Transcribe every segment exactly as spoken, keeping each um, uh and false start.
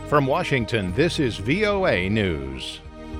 From Washington, this is V O A News.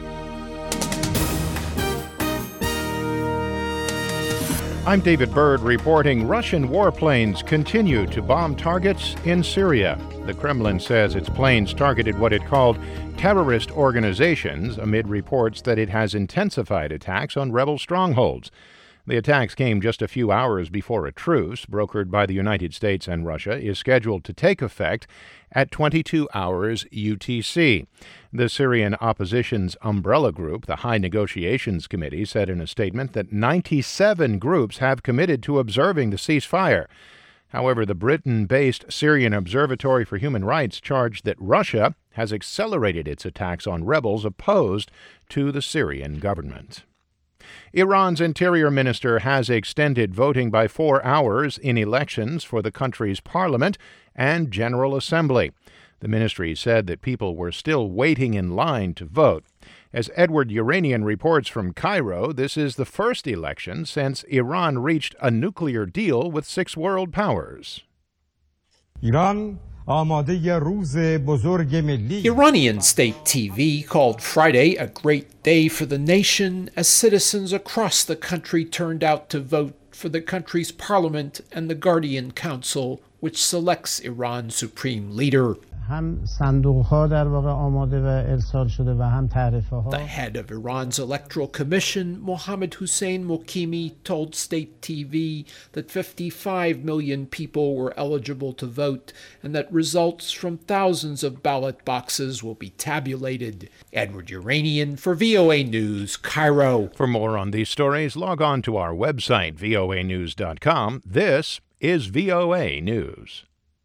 I'm David Byrd reporting Russian warplanes continue to bomb targets in Syria. The Kremlin says its planes targeted what it called terrorist organizations amid reports that it has intensified attacks on rebel strongholds. The attacks came just a few hours before a truce, brokered by the United States and Russia, is scheduled to take effect at twenty-two hours U T C. The Syrian opposition's umbrella group, the High Negotiations Committee, said in a statement that ninety-seven groups have committed to observing the ceasefire. However, the Britain-based Syrian Observatory for Human Rights charged that Russia has accelerated its attacks on rebels opposed to the Syrian government. Iran's interior minister has extended voting by four hours in elections for the country's parliament and General Assembly. The ministry said that people were still waiting in line to vote. As Edward Uranian reports from Cairo, this is the first election since Iran reached a nuclear deal with six world powers. Iran Iranian state T V called Friday a great day for the nation as citizens across the country turned out to vote for the country's parliament and the Guardian Council, which selects Iran's supreme leader. The head of Iran's Electoral Commission, Mohammad Hussein Mokimi, told state T V that fifty-five million people were eligible to vote and that results from thousands of ballot boxes will be tabulated. Edward Uranian for V O A News, Cairo. For more on these stories, log on to our website, V O A news dot com. This is V O A News.